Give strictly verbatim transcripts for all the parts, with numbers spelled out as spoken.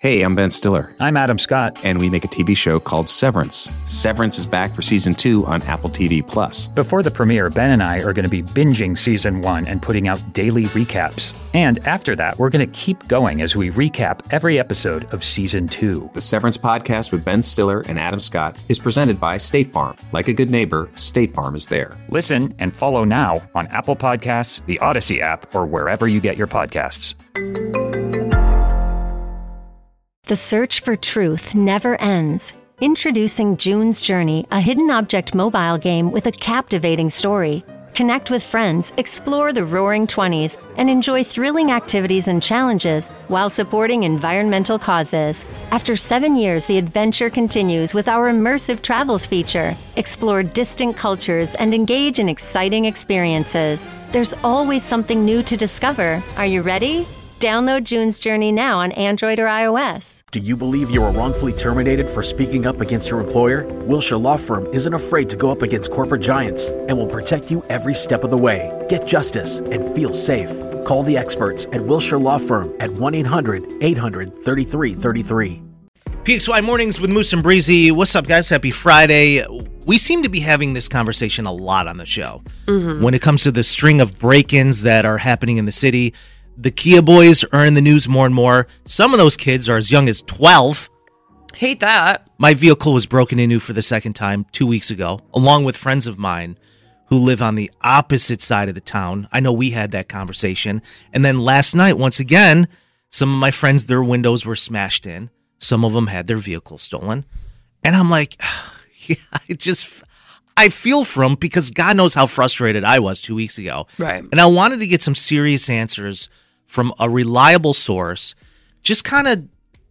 Hey, I'm Ben Stiller. I'm Adam Scott. And we make a T V show called Severance. Severance is back for season two on Apple T V Plus. Before the premiere, Ben and I are going to be binging season one and putting out daily recaps. And after that, we're going to keep going as we recap every episode of season two. The Severance podcast with Ben Stiller and Adam Scott is presented by State Farm. Like a good neighbor, State Farm is there. Listen and follow now on Apple Podcasts, the Odyssey app, or wherever you get your podcasts. The search for truth never ends. Introducing June's Journey, a hidden object mobile game with a captivating story. Connect with friends, explore the Roaring Twenties, and enjoy thrilling activities and challenges while supporting environmental causes. After seven years, the adventure continues with our immersive travels feature. Explore distant cultures and engage in exciting experiences. There's always something new to discover. Are you ready? Download June's Journey now on Android or iOS. Do you believe you were wrongfully terminated for speaking up against your employer? Wilshire Law Firm isn't afraid to go up against corporate giants and will protect you every step of the way. Get justice and feel safe. Call the experts at Wilshire Law Firm at one eight hundred eight hundred thirty-three thirty-three. P X Y Mornings with Moose and Breezy. What's up, guys? Happy Friday. We seem to be having this conversation a lot on the show. Mm-hmm. When it comes to the string of break-ins that are happening in the city, the Kia boys are in the news more and more. Some of those kids are as young as twelve. Hate that. My vehicle was broken into for the second time two weeks ago, along with friends of mine who live on the opposite side of the town. I know we had that conversation. And then last night, once again, some of my friends, their windows were smashed in. Some of them had their vehicles stolen. And I'm like, yeah, I just... I feel for them because God knows how frustrated I was two weeks ago. Right. And I wanted to get some serious answers from a reliable source, just kind of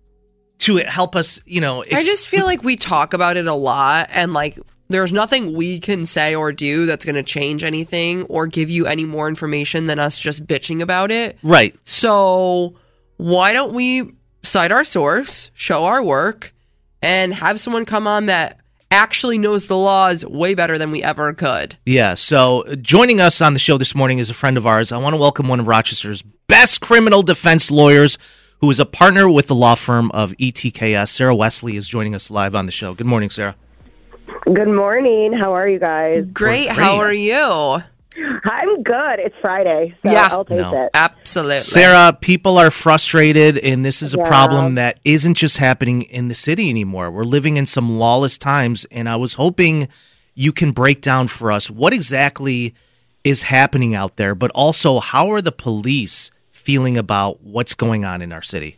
to help us, you know. Ex- I just feel like we talk about it a lot, and like there's nothing we can say or do that's going to change anything or give you any more information than us just bitching about it. Right. So why don't we cite our source, show our work, and have someone come on that actually knows the laws way better than we ever could. Yeah, so joining us on the show this morning is a friend of ours. I want to welcome one of Rochester's best criminal defense lawyers, who is a partner with the law firm of E T K S. Sarah Wesley is joining us live on the show. Good morning, Sarah. Good morning. How are you guys? Great. great. How are you? I'm good. It's Friday, so yeah. I'll take no. it. Absolutely. Sarah, people are frustrated, and this is a yeah. problem that isn't just happening in the city anymore. We're living in some lawless times, and I was hoping you can break down for us what exactly is happening out there, but also how are the police feeling about what's going on in our city?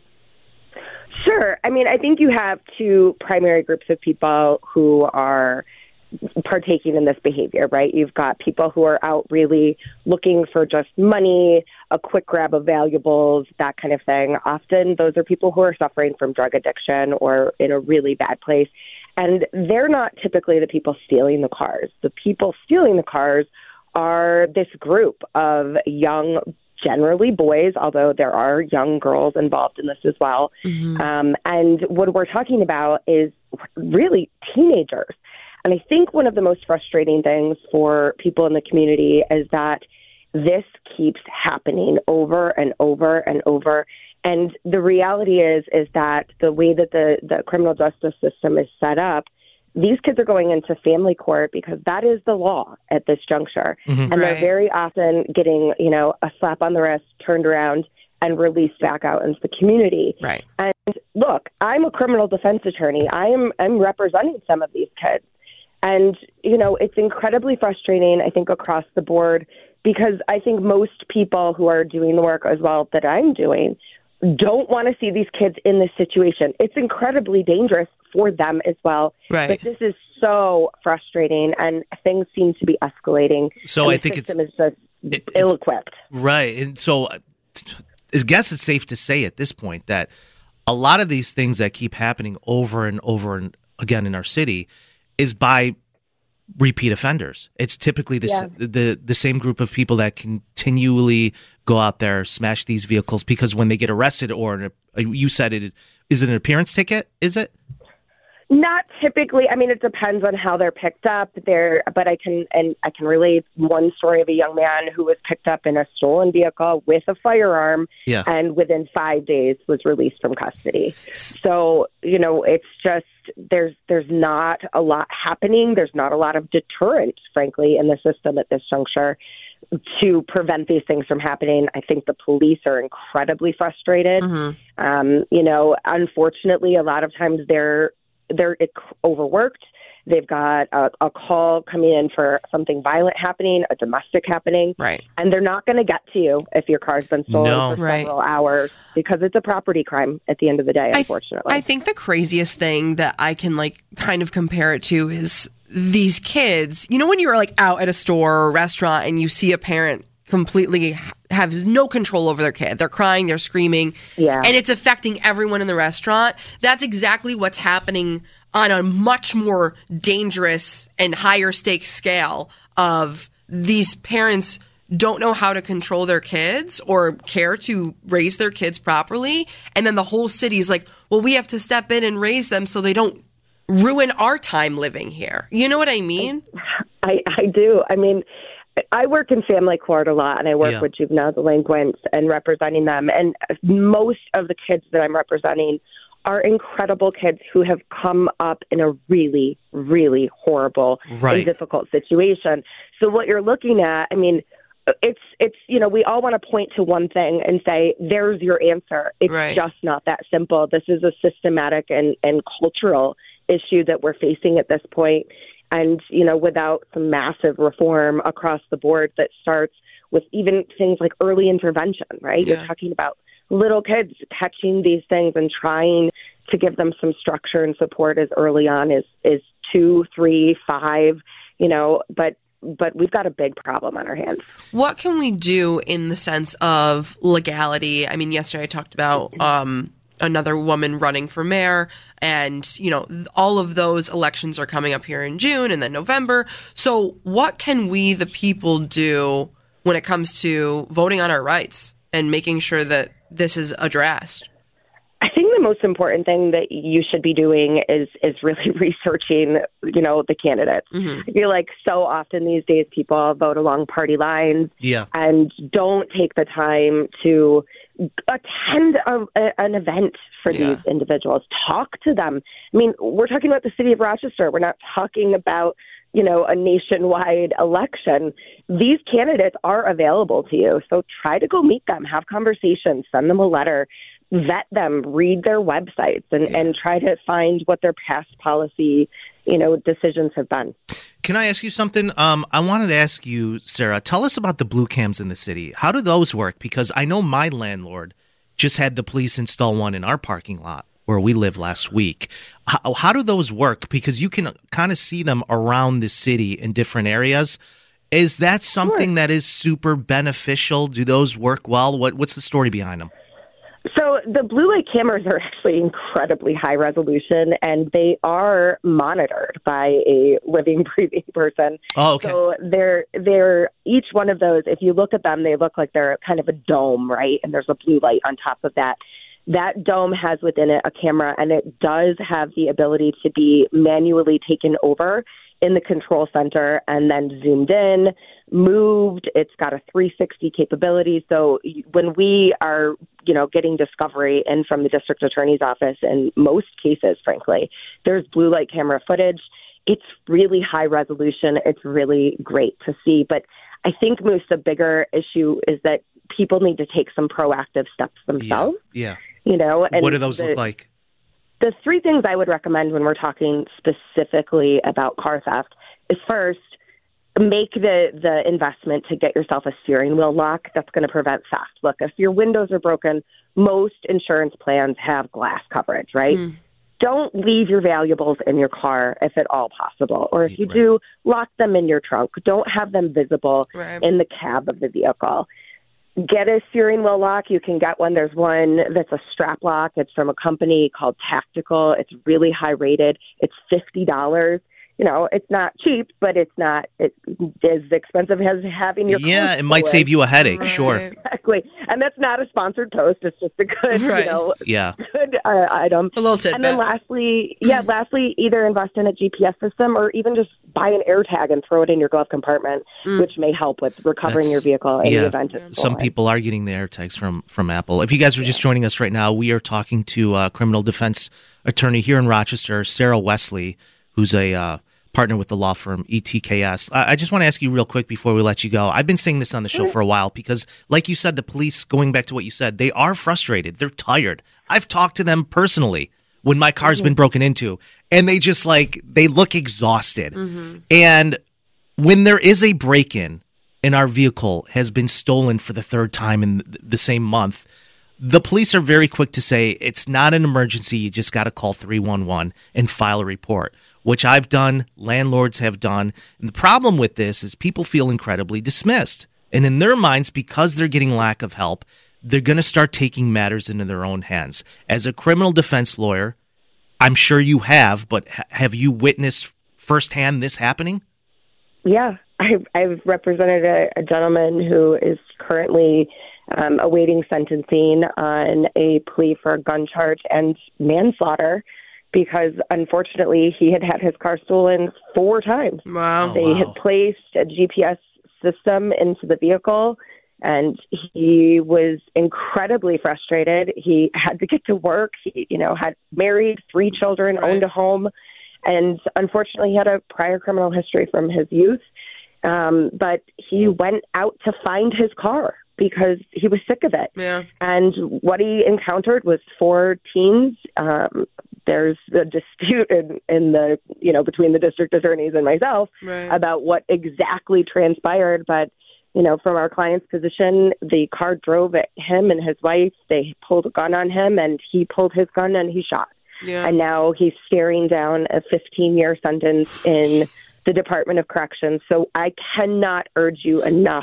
Sure. I mean, I think you have two primary groups of people who are partaking in this behavior, right? You've got people who are out really looking for just money, a quick grab of valuables, that kind of thing. Often those are people who are suffering from drug addiction or in a really bad place. And they're not typically the people stealing the cars. The people stealing the cars are this group of young, generally boys, although there are young girls involved in this as well. Mm-hmm. Um, and what we're talking about is really teenagers. And I think one of the most frustrating things for people in the community is that this keeps happening over and over and over. And the reality is, is that the way that the, the criminal justice system is set up, these kids are going into family court because that is the law at this juncture. Mm-hmm. And right. they're very often getting, you know, a slap on the wrist, turned around, and released back out into the community. Right. And look, I'm a criminal defense attorney. I am I'm representing some of these kids. And, you know, it's incredibly frustrating, I think, across the board, because I think most people who are doing the work as well that I'm doing don't want to see these kids in this situation. It's incredibly dangerous for them as well. Right. But this is so frustrating, and things seem to be escalating. So I think it's, is just it, ill-equipped. Right. And so I guess it's safe to say at this point that a lot of these things that keep happening over and over and again in our city is by repeat offenders. It's typically the, yeah. the the same group of people that continually go out there, smash these vehicles, because when they get arrested, or you said it, is it an appearance ticket? Is it? Not typically. I mean, it depends on how they're picked up. There, but I can and I can relate one story of a young man who was picked up in a stolen vehicle with a firearm, yeah. and within five days was released from custody. So you know, it's just there's there's not a lot happening. There's not a lot of deterrent, frankly, in the system at this juncture to prevent these things from happening. I think the police are incredibly frustrated. Mm-hmm. Um, you know, unfortunately, a lot of times they're they're overworked. They've got a, a call coming in for something violent happening, a domestic happening, right? And they're not going to get to you if your car's been stolen no. for right. several hours because it's a property crime at the end of the day, I unfortunately. th- I think the craziest thing that I can like kind of compare it to is these kids. You know, when you're like out at a store or a restaurant and you see a parent completely have no control over their kid. They're crying, they're screaming, yeah. and it's affecting everyone in the restaurant. That's exactly what's happening on a much more dangerous and higher stakes scale of these parents don't know how to control their kids or care to raise their kids properly. And then the whole city is like, well, we have to step in and raise them so they don't ruin our time living here. You know what I mean? I, I do. I mean, I work in family court a lot, and I work yeah. with juvenile delinquents and representing them. And most of the kids that I'm representing are incredible kids who have come up in a really, really horrible right. and difficult situation. So what you're looking at, I mean, it's, it's you know, we all want to point to one thing and say, there's your answer. It's right. just not that simple. This is a systematic and, and cultural issue that we're facing at this point. And, you know, without some massive reform across the board that starts with even things like early intervention, right? Yeah. You're talking about little kids catching these things and trying to give them some structure and support as early on as, as two, three, five, you know, but but we've got a big problem on our hands. What can we do in the sense of legality? I mean, yesterday I talked about um, another woman running for mayor, and, you know, all of those elections are coming up here in June and then November. So what can we, the people, do when it comes to voting on our rights and making sure that this is addressed? I think the most important thing that you should be doing is is really researching, you know, the candidates. Mm-hmm. I feel like so often these days people vote along party lines yeah. and don't take the time to attend a, a, an event for yeah. these individuals. Talk to them. I mean, we're talking about the city of Rochester. We're not talking about, you know, a nationwide election. These candidates are available to you. So try to go meet them, have conversations, send them a letter, vet them, read their websites, and, yeah. and try to find what their past policy, you know, decisions have been. Can I ask you something? Um, I wanted to ask you, Sarah, tell us about the blue cams in the city. How do those work? Because I know my landlord just had the police install one in our parking lot where we live last week. How, how do those work? Because you can kind of see them around the city in different areas. Is that something Sure. that is super beneficial? Do those work well? What What's the story behind them? So the blue light cameras are actually incredibly high resolution, and they are monitored by a living, breathing person. Oh, okay. So they're they're each one of those. If you look at them, they look like they're kind of a dome, right? And there's a blue light on top of that. That dome has within it a camera, and it does have the ability to be manually taken over in the control center and then zoomed in, moved. It's got a three sixty capability. So when we are, you know, getting discovery in from the district attorney's office, in most cases, frankly, there's blue light camera footage. It's really high resolution. It's really great to see. But I think, Moose, the bigger issue is that people need to take some proactive steps themselves. Yeah. yeah. You know, and what do those the, look like? The three things I would recommend when we're talking specifically about car theft is, first, make the, the investment to get yourself a steering wheel lock that's going to prevent theft. Look, if your windows are broken, most insurance plans have glass coverage, right? Mm. Don't leave your valuables in your car if at all possible. Or if you right. do, lock them in your trunk. Don't have them visible right. in the cab of the vehicle. Get a steering wheel lock. You can get one. There's one that's a strap lock. It's from a company called Tactical. It's really high rated. It's fifty dollars. you know, it's not cheap, but it's not it's as expensive as having your yeah, car it might stolen. save you a headache, Right. sure. Exactly. And that's not a sponsored toast. It's just a good, Right. you know, Yeah. good uh, item. A little tidbit. And then lastly, yeah, lastly, either invest in a G P S system or even just buy an air tag and throw it in your glove compartment, which may help with recovering That's- your vehicle in yeah. the event it's Some stolen. people are getting the AirTags from from Apple. If you guys are just joining us right now, we are talking to uh, criminal defense attorney here in Rochester, Sarah Wesley, who's a uh, partner with the law firm E T K S. I, I just want to ask you real quick before we let you go. I've been saying this on the show for a while because, like you said, the police, going back to what you said, they are frustrated. They're tired. I've talked to them personally when my car's been broken into, and they just like, they look exhausted. And when there is a break-in and our vehicle has been stolen for the third time in th- the same month, the police are very quick to say it's not an emergency. You just got to call three one one and file a report, which I've done, landlords have done. And the problem with this is people feel incredibly dismissed. And in their minds, because they're getting lack of help, they're going to start taking matters into their own hands. As a criminal defense lawyer, I'm sure you have, but ha- have you witnessed firsthand this happening? Yeah, I've, I've represented a, a gentleman who is currently um, awaiting sentencing on a plea for a gun charge and manslaughter because, unfortunately, he had had his car stolen four times. Wow. They wow. had placed a G P S system into the vehicle, and he was incredibly frustrated. He had to get to work. He, you know, had married, three children, Right. owned a home, and unfortunately, he had a prior criminal history from his youth. Um, but he went out to find his car because he was sick of it. Yeah. And what he encountered was four teens. Um, there's a dispute in, in the, you know, between the district attorneys and myself Right. about what exactly transpired. But, you know, from our client's position, the car drove at him and his wife. They pulled a gun on him, and he pulled his gun and he shot. Yeah. And now he's staring down a fifteen-year sentence in the Department of Corrections. So I cannot urge you enough.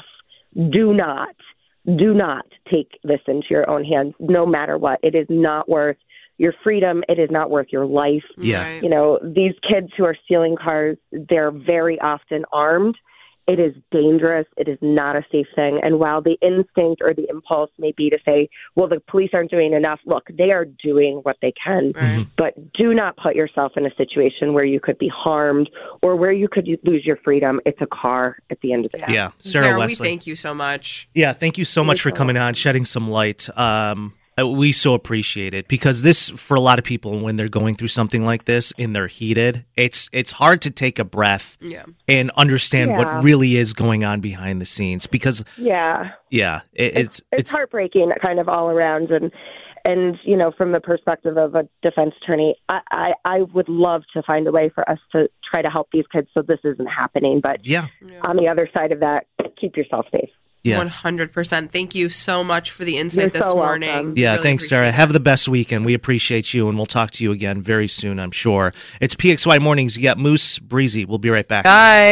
Do not, do not take this into your own hands, no matter what. It is not worth your freedom. It is not worth your life. Yeah. Right. You know, these kids who are stealing cars, they're very often armed. It is dangerous. It is not a safe thing. And while the instinct or the impulse may be to say, well, the police aren't doing enough, look, they are doing what they can. Right. But do not put yourself in a situation where you could be harmed or where you could lose your freedom. It's a car at the end of the day. Yeah, Sarah, Sarah, we Wesley. thank you so much. Yeah, thank you so much for coming on, shedding some light. Um, uh, we so appreciate it because this, for a lot of people, when they're going through something like this and they're heated, it's it's hard to take a breath Yeah. and understand Yeah. what really is going on behind the scenes. Because, Yeah. yeah, it, it's It's it's heartbreaking kind of all around. And, and you know, from the perspective of a defense attorney, I, I, I would love to find a way for us to try to help these kids so this isn't happening. But yeah, on the other side of that, keep yourself safe. yeah. one hundred percent. Thank you so much for the insight You're this so morning. welcome. Yeah, Really thanks, Sarah. appreciate Have it. the best weekend. We appreciate you, and we'll talk to you again very soon, I'm sure. It's P X Y Mornings. You got Moose, Breezy. We'll be right back.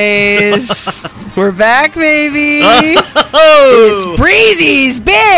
Guys, we're back, baby. Oh! It's Breezy's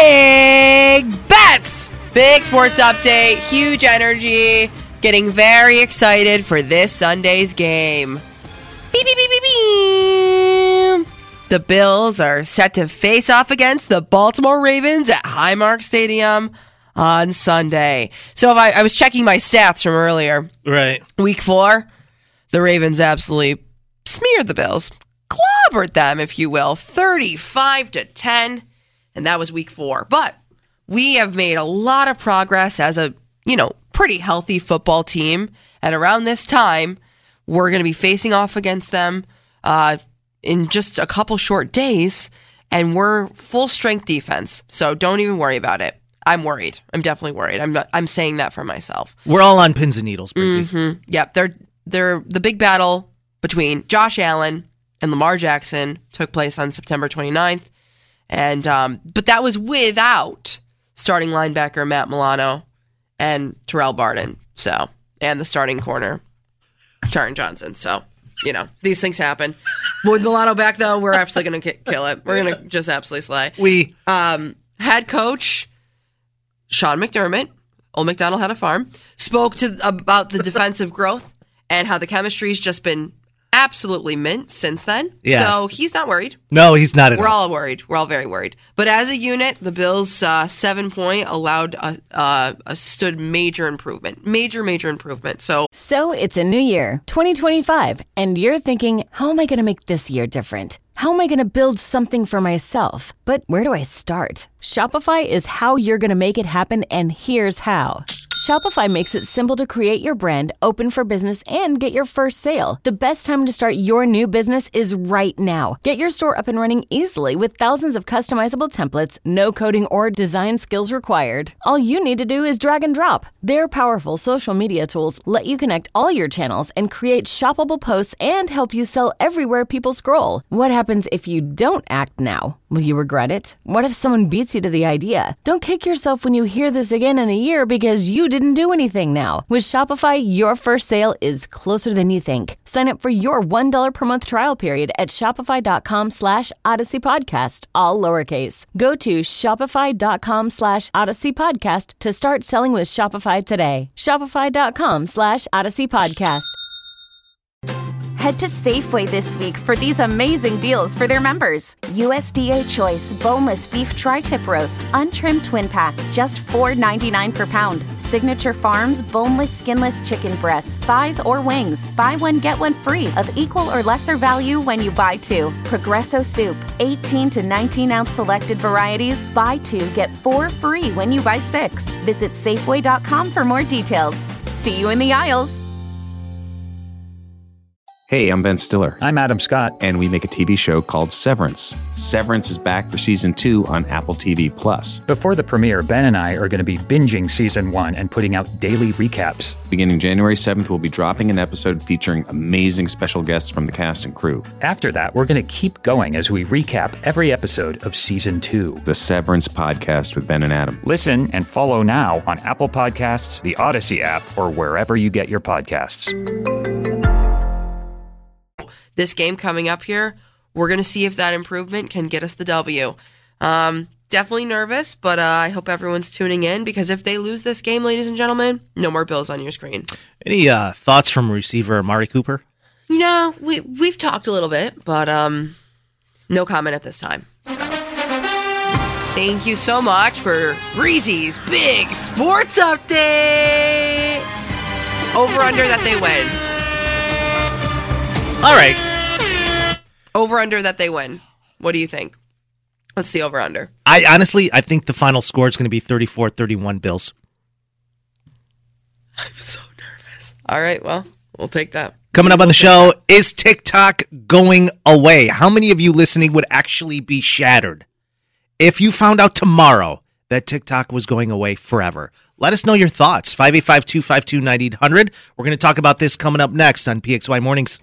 Big Bets. Big sports update, huge energy, getting very excited for this Sunday's game. Beep, beep, beep, beep, beep. The Bills are set to face off against the Baltimore Ravens at Highmark Stadium on Sunday. So if I, I was checking my stats from earlier. Right. Week four, the Ravens absolutely smeared the Bills, clobbered them, if you will, thirty-five to ten, and that was week four. But we have made a lot of progress as a, you know, pretty healthy football team, and around this time, we're going to be facing off against them uh, in just a couple short days, and we're full strength defense, so don't even worry about it. I'm worried. I'm definitely worried. I'm not, I'm saying that for myself. We're all on pins and needles, Breezy. Mm-hmm. Yep, they're they're the big battle between Josh Allen and Lamar Jackson took place on September twenty-ninth, and um, but that was without starting linebacker Matt Milano and Terrell Barden, so and the starting corner Taron Johnson. So you know these things happen. With Milano back though, we're absolutely going to ki- kill it. We're going to just absolutely slay. We Um, head coach Sean McDermott, Old McDonald had a farm, spoke to about the defensive growth and how the chemistry's just been absolutely mint since then. Yeah. So he's not worried. No, he's not at We're all. all worried. We're all very worried. But as a unit, the Bills' uh, seven point allowed a, uh, a stood major improvement. Major, major improvement. So, So it's a new year, twenty twenty-five, and you're thinking, how am I going to make this year different? How am I going to build something for myself? But where do I start? Shopify is how you're going to make it happen, and here's how. Shopify makes it simple to create your brand, open for business, and get your first sale. The best time to start your new business is right now. Get your store up and running easily with thousands of customizable templates, no coding or design skills required. All you need to do is drag and drop. Their powerful social media tools let you connect all your channels and create shoppable posts and help you sell everywhere people scroll. What happens if you don't act now? Will you regret it? What if someone beats you to the idea? Don't kick yourself when you hear this again in a year because you didn't do anything now. With Shopify, your first sale is closer than you think. Sign up for your one dollar per month trial period at shopify.com slash Odyssey Podcast, all lowercase. Go to shopify.com slash Odyssey Podcast to start selling with Shopify today. Shopify.com slash Odyssey Podcast. Head to Safeway this week for these amazing deals for their members. U S D A Choice Boneless Beef Tri-Tip Roast, Untrimmed Twin Pack, just four ninety-nine per pound. Signature Farms Boneless Skinless Chicken Breasts, Thighs, or Wings. Buy one, get one free of equal or lesser value when you buy two. Progresso Soup, eighteen to nineteen ounce selected varieties. Buy two, get four free when you buy six. Visit Safeway dot com for more details. See you in the aisles. Hey, I'm Ben Stiller. I'm Adam Scott. And we make a T V show called Severance. Severance is back for season two on Apple T V Plus. Before the premiere, Ben and I are going to be binging season one and putting out daily recaps. Beginning January seventh, we'll be dropping an episode featuring amazing special guests from the cast and crew. After that, we're going to keep going as we recap every episode of season two. The Severance Podcast with Ben and Adam. Listen and follow now on Apple Podcasts, the Odyssey app, or wherever you get your podcasts. this game coming up here, we're going to see if that improvement can get us the W. Um, definitely nervous, but uh, I hope everyone's tuning in, because if they lose this game, ladies and gentlemen, no more Bills on your screen. Any uh, thoughts from receiver Amari Cooper? You know, we, we've talked a little bit, but um, no comment at this time. Thank you so much for Breezy's Big Sports Update. Over-under that they win. All right. Over-under that they win. What do you think? What's the over-under? I honestly, I think the final score is going to be thirty-four thirty-one Bills. I'm so nervous. All right, well, we'll take that. Coming up on the show, is TikTok going away? How many of you listening would actually be shattered if you found out tomorrow that TikTok was going away forever? Let us know your thoughts. five eight five, two five two, nine eight hundred. We're going to talk about this coming up next on P X Y Mornings.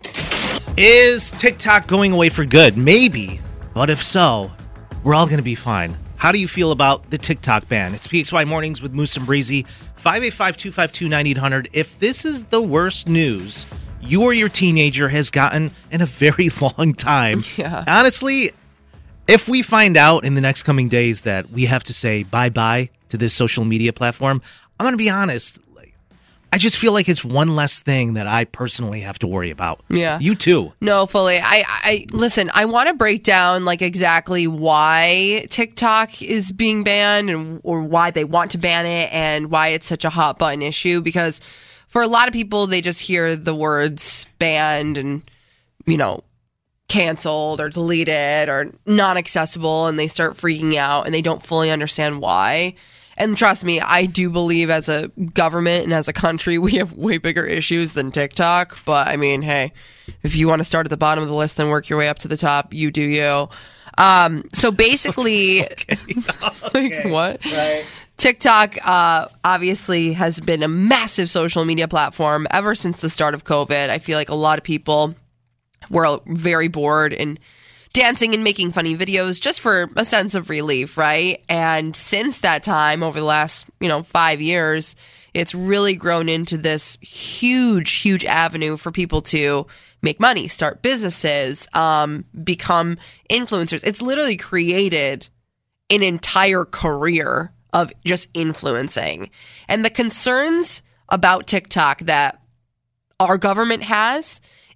Is TikTok going away for good? Maybe. But if so, we're all going to be fine. How do you feel about the TikTok ban? It's P X Y Mornings with Moose and Breezy. five eight five, two five two, nine eight hundred. If this is the worst news you or your teenager has gotten in a very long time, Yeah. honestly, if we find out in the next coming days that we have to say bye-bye to this social media platform, I'm going to be honest, like, I just feel like it's one less thing that I personally have to worry about. Yeah. You too. No, fully. I, I listen, I want to break down like exactly why TikTok is being banned and or why they want to ban it and why it's such a hot button issue, because for a lot of people, they just hear the words banned and, you know, canceled or deleted or non-accessible, and they start freaking out and they don't fully understand why. And trust me, I do believe as a government and as a country, we have way bigger issues than TikTok. But I mean, hey, if you want to start at the bottom of the list and work your way up to the top, you do you. Um, so basically, Okay. like Okay. what? Right. TikTok uh, obviously has been a massive social media platform ever since the start of COVID. I feel like a lot of people were very bored and dancing and making funny videos just for a sense of relief, right? And since that time, over the last, you know, five years, it's really grown into this huge, huge avenue for people to make money, start businesses, um, become influencers. It's literally created an entire career of just influencing. And the concerns about TikTok that our government has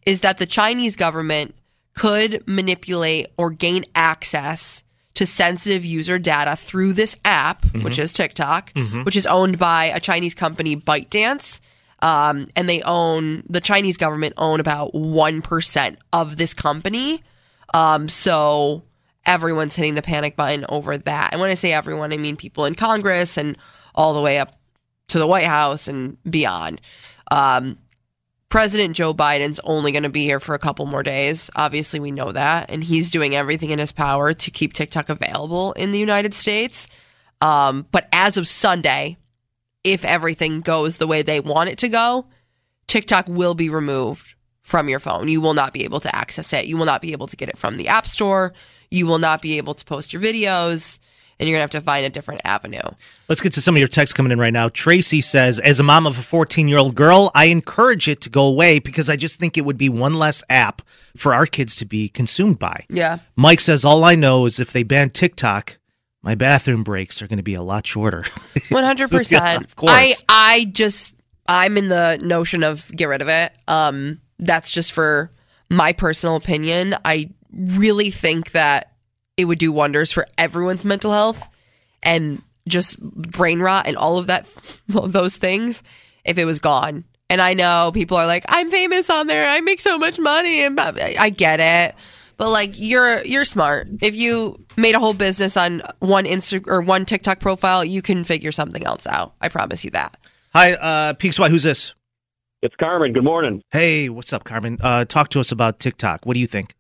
is that the Chinese government could manipulate or gain access to sensitive user data through this app, mm-hmm. which is TikTok, mm-hmm. which is owned by a Chinese company, ByteDance. Um, and they own, the Chinese government own about one percent of this company. Um, so everyone's hitting the panic button over that. And when I say everyone, I mean people in Congress and all the way up to the White House and beyond. Um, President Joe Biden's only going to be here for a couple more days. Obviously, we know that. And he's doing everything in his power to keep TikTok available in the United States. Um, but as of Sunday, if everything goes the way they want it to go, TikTok will be removed from your phone. You will not be able to access it. You will not be able to get it from the App Store. You will not be able to post your videos. And you're going to have to find a different avenue. Let's get to some of your texts coming in right now. Tracy says, as a mom of a fourteen-year-old girl, I encourage it to go away because I just think it would be one less app for our kids to be consumed by. Yeah. Mike says, all I know is if they ban TikTok, my bathroom breaks are going to be a lot shorter. one hundred percent. Yeah, of course. I, I just, I'm in the notion of get rid of it. Um, that's just for my personal opinion. I really think that it would do wonders for everyone's mental health and just brain rot and all of that, those things if it was gone. And I know people are like, I'm famous on there. I make so much money. And I get it. But like, you're, you're smart. If you made a whole business on one Insta or one TikTok profile, you can figure something else out. I promise you that. Hi, uh, P X Y, who's this? It's Carmen. Good morning. Hey, what's up, Carmen? Uh, talk to us about TikTok. What do you think?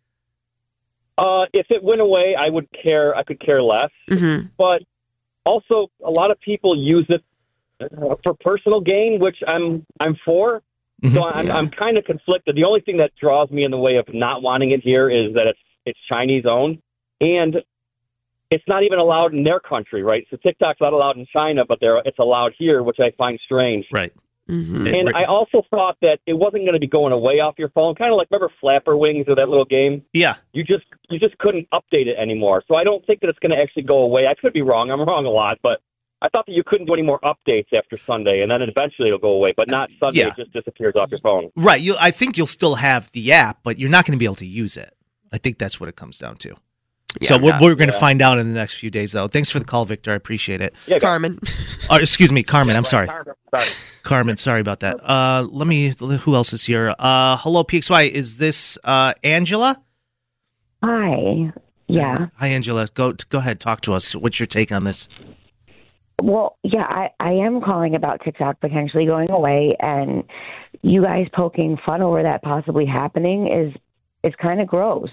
Uh, if it went away, I would care. I could care less. Mm-hmm. But also, a lot of people use it uh, for personal gain, which I'm I'm for. Mm-hmm. So I'm Yeah. I'm kind of conflicted. The only thing that draws me in the way of not wanting it here is that it's it's Chinese owned, and it's not even allowed in their country, right? So TikTok's not allowed in China, but they're it's allowed here, which I find strange. Right. Mm-hmm. And I also thought that it wasn't going to be going away off your phone, kind of like, remember Flapper Wings or that little game? Yeah. You just you just couldn't update it anymore. So I don't think that it's going to actually go away. I could be wrong. I'm wrong a lot, but I thought that you couldn't do any more updates after Sunday, and then eventually it'll go away. But not Sunday. Yeah. It just disappears off your phone. Right. You, I think you'll still have the app, but you're not going to be able to use it. I think that's what it comes down to. Yeah, so we're, yeah. we're going to Yeah. find out in the next few days, though. Thanks for the call, Victor. I appreciate it. Yeah, go- Carmen. Oh, excuse me, Carmen. I'm sorry. Sorry. Carmen, sorry about that. Uh, let me, who else is here? Uh, hello, P X Y. Is this uh, Angela? Hi. Yeah. Hi, Angela. Go go ahead. Talk to us. What's your take on this? Well, yeah, I, I am calling about TikTok potentially going away, and you guys poking fun over that possibly happening is is kind of gross.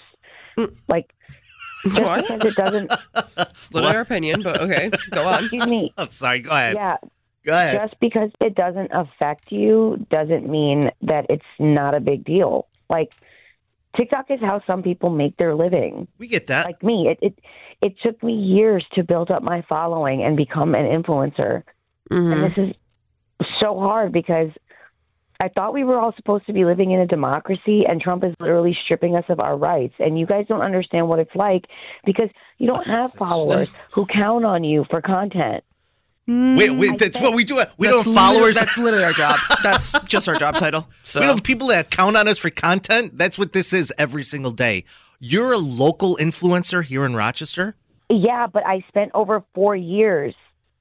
Like, just What? because it doesn't. It's literally our opinion, but okay, go on. Excuse me. I'm sorry. Go ahead. Yeah. Go ahead. Just because it doesn't affect you doesn't mean that it's not a big deal. Like, TikTok is how some people make their living. We get that. Like me, it, it it took me years to build up my following and become an influencer. Mm-hmm. And this is so hard because I thought we were all supposed to be living in a democracy, and Trump is literally stripping us of our rights. And you guys don't understand what it's like because you don't have followers who count on you for content. Wait, wait, that's what we do. We That's don't have followers. literally- That's literally our job. That's just our job title. So We don't have people that count on us for content. That's what this is every single day. You're a local influencer here in Rochester? Yeah, but I spent over four years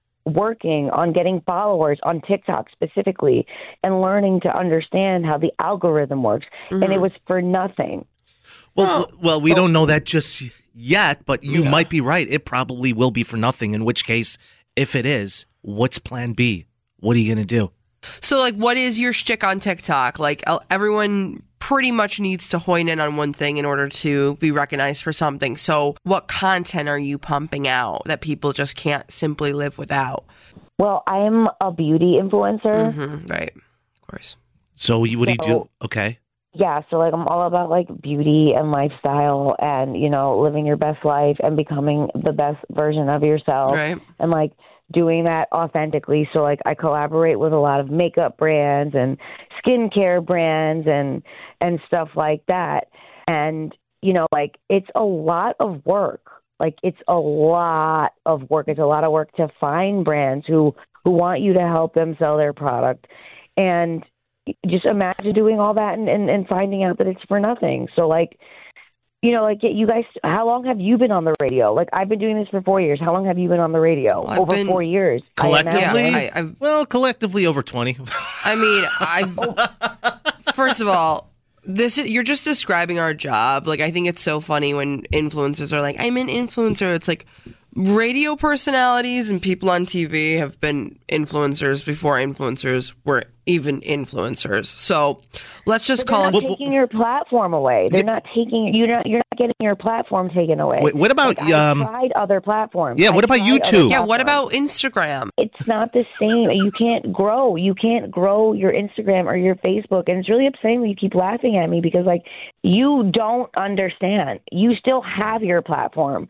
working on getting followers on TikTok specifically and learning to understand how the algorithm works. And it was for nothing. Well, well, we don't know that just yet, but you might be right. It probably will be for nothing, in which case, if it is, what's plan B? What are you going to do? So, like, what is your shtick on TikTok? Like, el- everyone pretty much needs to hone in on one thing in order to be recognized for something. So, what content are you pumping out that people just can't simply live without? Well, I'm a beauty influencer. Mm-hmm, right. Of course. So, you- what do you do? So- Okay. Yeah, so like I'm all about like beauty and lifestyle and, you know, living your best life and becoming the best version of yourself. Right. And like doing that authentically. So like I collaborate with a lot of makeup brands and skincare brands and and stuff like that. And, you know, like it's a lot of work. Like it's a lot of work. It's a lot of work to find brands who who want you to help them sell their product. And just imagine doing all that and, and, and finding out that it's for nothing. So, like, you know, like, you guys, how long have you been on the radio? Like, I've been doing this for four years. How long have you been on the radio? I've over been, four years. Collectively? I, I've, well, collectively over twenty. I mean, I've, first of all, this is, you're just describing our job. Like, I think it's so funny when influencers are like, I'm an influencer. It's like, radio personalities and people on T V have been influencers before influencers were even influencers. So let's just but call they're it. not taking your platform away. They're not taking you're not you're not getting your platform taken away. Wait, what about like, um? I tried other platforms. Yeah, what I about tried YouTube? other Yeah, what platforms. about Instagram? It's not the same. You can't grow. You can't grow your Instagram or your Facebook. And it's really upsetting when you keep laughing at me because, like, you don't understand. You still have your platform.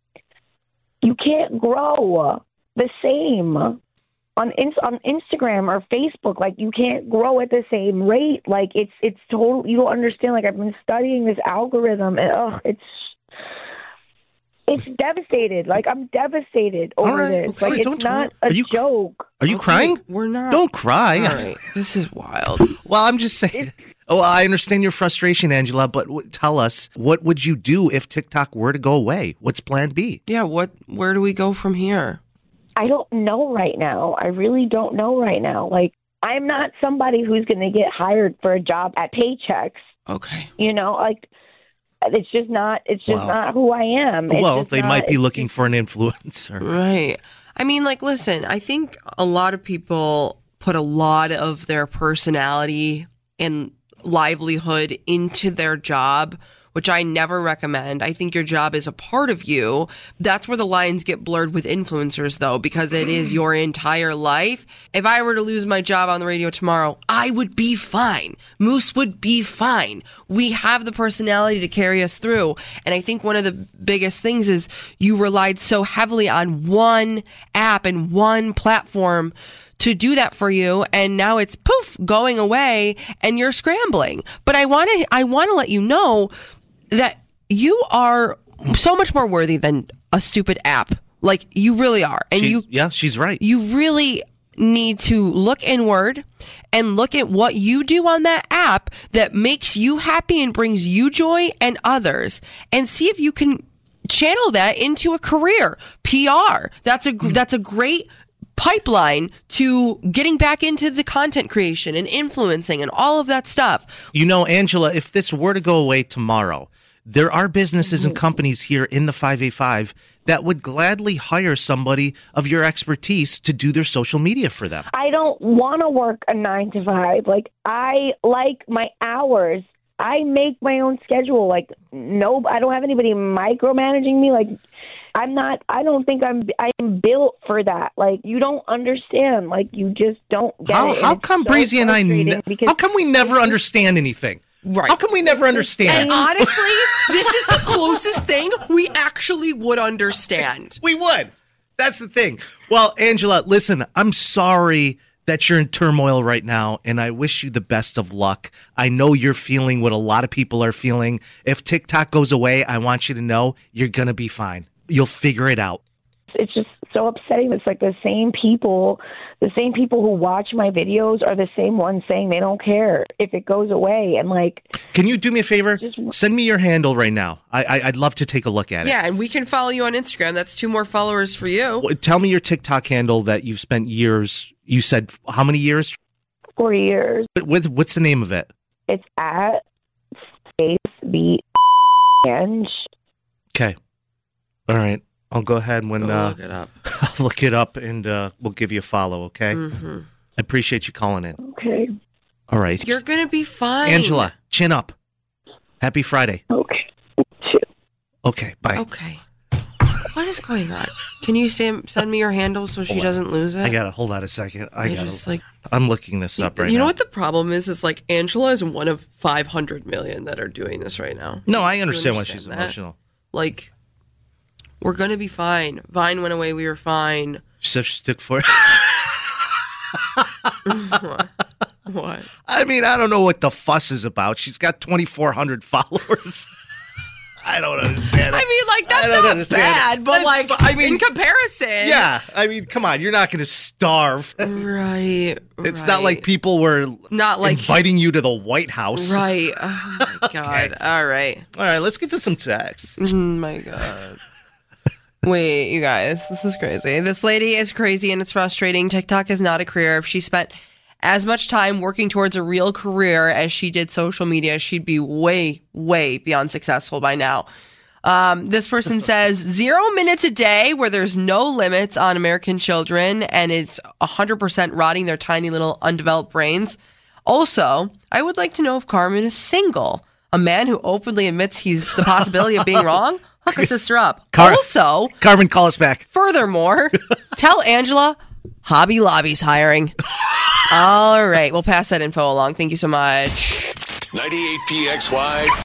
You can't grow the same on in, on Instagram or Facebook. Like, you can't grow at the same rate. Like, it's it's total. You don't understand. Like, I've been studying this algorithm, and oh, it's it's devastated. Like, I'm devastated over right, this. okay, Like, don't it's not are a you, joke. Are you Okay, crying? We're not. Don't cry. All right. This is wild. Well, I'm just saying. Oh, I understand your frustration, Angela, but w- tell us, what would you do if TikTok were to go away? What's plan B? Yeah, what? Where do we go from here? I don't know right now. I really don't know right now. Like, I'm not somebody who's going to get hired for a job at Paychex. Okay. You know, like, it's just not, it's just Wow. not who I am. It's Well, just they not- might be it's looking just- for an influencer. Right. I mean, like, listen, I think a lot of people put a lot of their personality and livelihood into their job, which I never recommend. I think your job is a part of you. That's where the lines get blurred with influencers, though, because it is your entire life. If I were to lose my job on the radio tomorrow, I would be fine. Moose would be fine. We have the personality to carry us through. And I think one of the biggest things is you relied so heavily on one app and one platform to do that for you, and now it's poof going away and you're scrambling. But I want to I want to let you know that you are so much more worthy than a stupid app. Like, you really are. And She- you yeah, she's right. You really need to look inward and look at what you do on that app that makes you happy and brings you joy and others, and see if you can channel that into a career. P R. That's a that's a great pipeline to getting back into the content creation and influencing and all of that stuff. You know, Angela, if this were to go away tomorrow, there are businesses and companies here in the five eighty-five that would gladly hire somebody of your expertise to do their social media for them. I don't want to work a nine to five. Like, I like my hours. I make my own schedule. Like, no, I don't have anybody micromanaging me. Like, I'm not, I don't think I'm, I'm built for that. Like, you don't understand. Like, you just don't get How, it. how And it's come so Breezy and I, frustrating ne- because how come we never understand anything? Right. How come we never understand? And honestly, this is the closest thing we actually would understand. We would. That's the thing. Well, Angela, listen, I'm sorry that you're in turmoil right now, and I wish you the best of luck. I know you're feeling what a lot of people are feeling. If TikTok goes away, I want you to know you're going to be fine. You'll figure it out. It's just so upsetting. It's like the same people, the same people who watch my videos are the same ones saying they don't care if it goes away. And like, can you do me a favor? Send me your handle right now. I, I I'd love to take a look at it. Yeah, and we can follow you on Instagram. That's two more followers for you. Well, tell me your TikTok handle that you've spent years. You said how many years? Four years. But with, what's the name of it? It's at Space Beat Ange. Okay. All right. I'll go ahead when Go uh, look it up. I'll look it up and uh, we'll give you a follow. Okay. Mm-hmm. I appreciate you calling in. Okay. All right. You're gonna be fine, Angela, chin up. Happy Friday. Okay. Okay. Bye. Okay. What is going on? Can you send send me your handle so she Hold on. doesn't lose it? I gotta hold on a second. I I gotta. just like. I'm looking this up right You know now. what the problem is? Is like Angela is one of five hundred million that are doing this right now. No, I You understand why she's that? emotional. Like, we're gonna be fine. Vine went away. We were fine. She said she took for. what? What? I mean, I don't know what the fuss is about. She's got twenty-four hundred followers. I don't understand it. I mean, like, that's I don't not understand bad, it. but, That's like, fu- I mean, in comparison. Yeah, I mean, come on, you're not going to starve. Right. It's right. not like people were Not like- inviting you to the White House. Right. Oh, my God. All right. All right, let's get to some texts. Oh, my God. Wait, you guys, this is crazy. This lady is crazy and it's frustrating. TikTok is not a career. If she spent as much time working towards a real career as she did social media, she'd be way, way beyond successful by now. Um, this person says zero minutes a day where there's no limits on American children and it's one hundred percent rotting their tiny little undeveloped brains. Also, I would like to know if Carmen is single. A man who openly admits he's the possibility of being wrong? Hook a sister up. Car- also, Carmen, call us back. furthermore, tell Angela Hobby Lobby's hiring. All right, we'll pass that info along. Thank you so much. ninety-eight P X Y